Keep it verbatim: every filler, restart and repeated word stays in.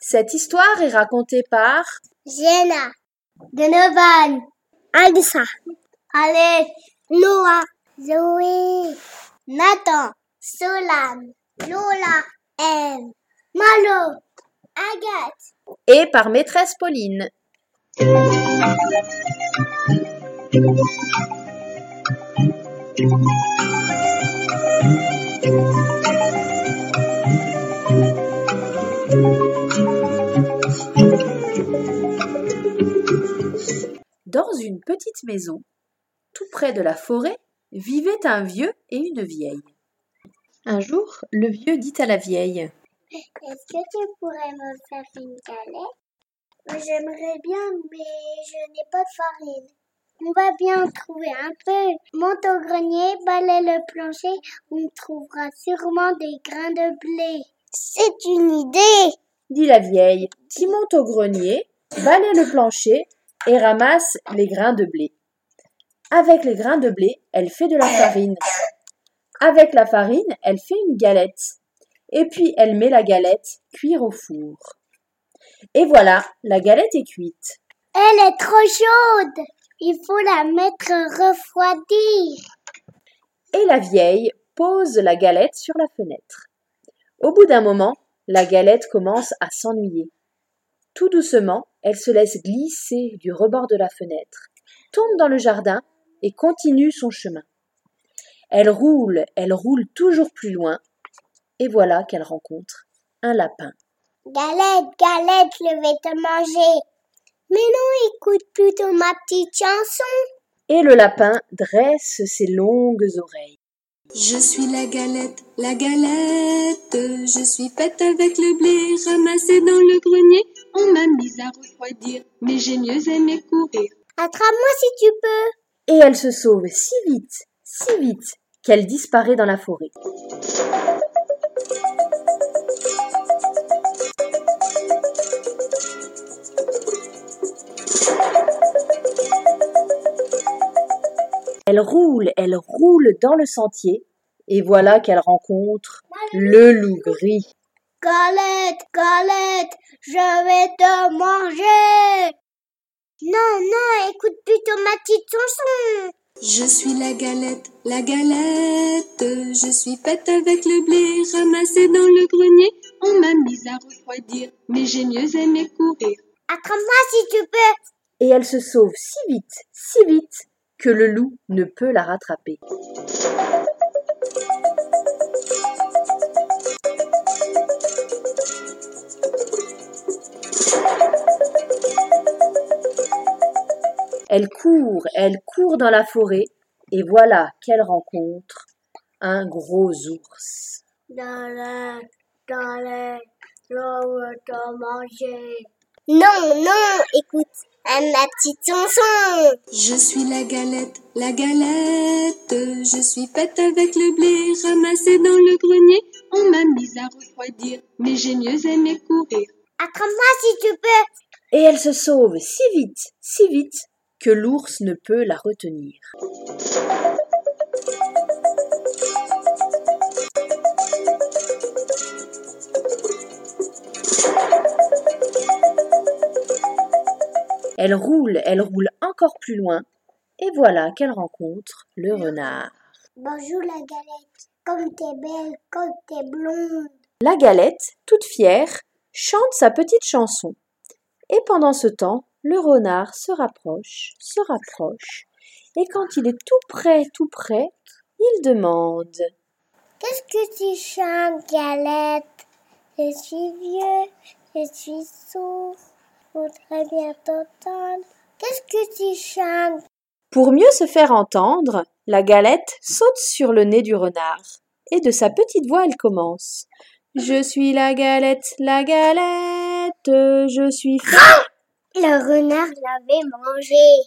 Cette histoire est racontée par Jenna, Donovan, Alissa, Alex, Noah, Zoé, Nathan, Solan, Lola, Anne, Malo, Agathe et par maîtresse Pauline. Dans une petite maison, tout près de la forêt, vivait un vieux et une vieille. Un jour, le vieux dit à la vieille : « Est-ce que tu pourrais me faire une galette ? J'aimerais bien, mais je n'ai pas de farine. On va bien trouver un peu. Monte au grenier, balaie le plancher, on trouvera sûrement des grains de blé. » « C'est une idée !» dit la vieille, qui monte au grenier, balaie le plancher et ramasse les grains de blé. Avec les grains de blé, elle fait de la farine. Avec la farine, elle fait une galette. Et puis, elle met la galette cuire au four. Et voilà, la galette est cuite. Elle est trop chaude. Il faut la mettre refroidir. Et la vieille pose la galette sur la fenêtre. Au bout d'un moment, la galette commence à s'ennuyer. Tout doucement, elle se laisse glisser du rebord de la fenêtre, tombe dans le jardin et continue son chemin. Elle roule, elle roule toujours plus loin, et voilà qu'elle rencontre un lapin. « Galette, galette, je vais te manger. Mais non, écoute plutôt ma petite chanson. » Et le lapin dresse ses longues oreilles. Je suis la galette, la galette, je suis faite avec le blé ramassé dans le grenier. On m'a mise à refroidir, mais j'ai mieux aimé courir. Attrape-moi si tu peux. Et elle se sauve si vite, si vite, qu'elle disparaît dans la forêt. Elle roule, elle roule dans le sentier, et voilà qu'elle rencontre le loup gris. « Galette, galette, je vais te manger. » Non, non, écoute plutôt ma petite chanson. Je suis la galette, la galette, je suis faite avec le blé ramassé dans le grenier. On m'a mise à refroidir, mais j'ai mieux aimé courir. Attrape-moi si tu peux. Et elle se sauve si vite, si vite, que le loup ne peut la rattraper. Elle court, elle court dans la forêt, et voilà qu'elle rencontre un gros ours. Galette, galette, je vais te manger. Non, non, écoute ma petite chanson. Je suis la galette, la galette, je suis faite avec le blé ramassé dans le grenier. On m'a mise à refroidir, mais j'ai mieux aimé courir. Attrape-moi si tu peux. Et elle se sauve si vite, si vite, que l'ours ne peut la retenir. Elle roule, elle roule encore plus loin, et voilà qu'elle rencontre le renard. Bonjour la galette, comme t'es belle, comme t'es blonde. La galette, toute fière, chante sa petite chanson. Et pendant ce temps, le renard se rapproche, se rapproche, et quand il est tout près, tout près, il demande : « Qu'est-ce que tu chantes, galette ? Je suis vieux, je suis sourd. Voudrais bien t'entendre. Qu'est-ce que tu chantes ? » Pour mieux se faire entendre, la galette saute sur le nez du renard. Et de sa petite voix, elle commence. « Je suis la galette, la galette, je suis... » Le renard l'avait mangé.